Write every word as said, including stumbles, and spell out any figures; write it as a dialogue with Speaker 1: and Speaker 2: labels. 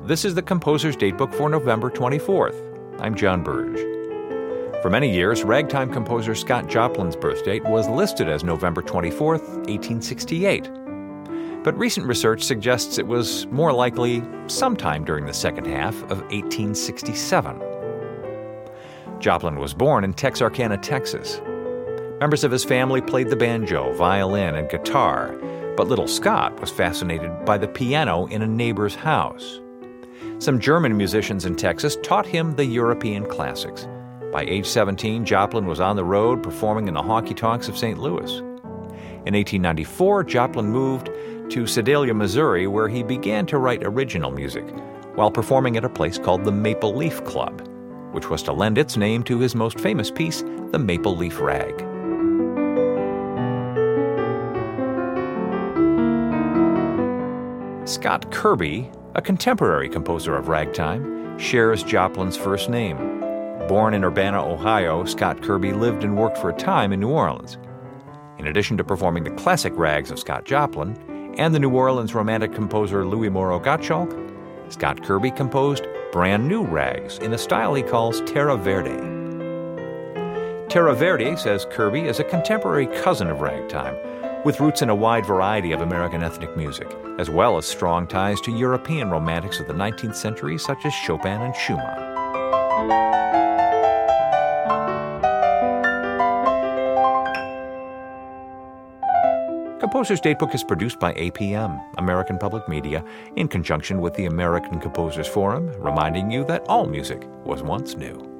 Speaker 1: This is the Composer's Datebook for November twenty-fourth. I'm John Burge. For many years, ragtime composer Scott Joplin's birth date was listed as November twenty-fourth, eighteen sixty-eight. But recent research suggests it was more likely sometime during the second half of eighteen sixty-seven. Joplin was born in Texarkana, Texas. Members of his family played the banjo, violin, and guitar, but little Scott was fascinated by the piano in a neighbor's house. Some German musicians in Texas taught him the European classics. By age seventeen, Joplin was on the road performing in the honky-tonks of Saint Louis. In eighteen ninety-four, Joplin moved to Sedalia, Missouri, where he began to write original music while performing at a place called the Maple Leaf Club, which was to lend its name to his most famous piece, the Maple Leaf Rag. Scott Kirby, a contemporary composer of ragtime, shares Joplin's first name. Born in Urbana, Ohio, Scott Kirby lived and worked for a time in New Orleans. In addition to performing the classic rags of Scott Joplin and the New Orleans Romantic composer Louis Moreau Gottschalk, Scott Kirby composed brand new rags in a style he calls Terra Verde. Terra Verde, says Kirby, is a contemporary cousin of ragtime, with roots in a wide variety of American ethnic music, as well as strong ties to European romantics of the nineteenth century such as Chopin and Schumann. Composer's Datebook is produced by A P M, American Public Media, in conjunction with the American Composers Forum, reminding you that all music was once new.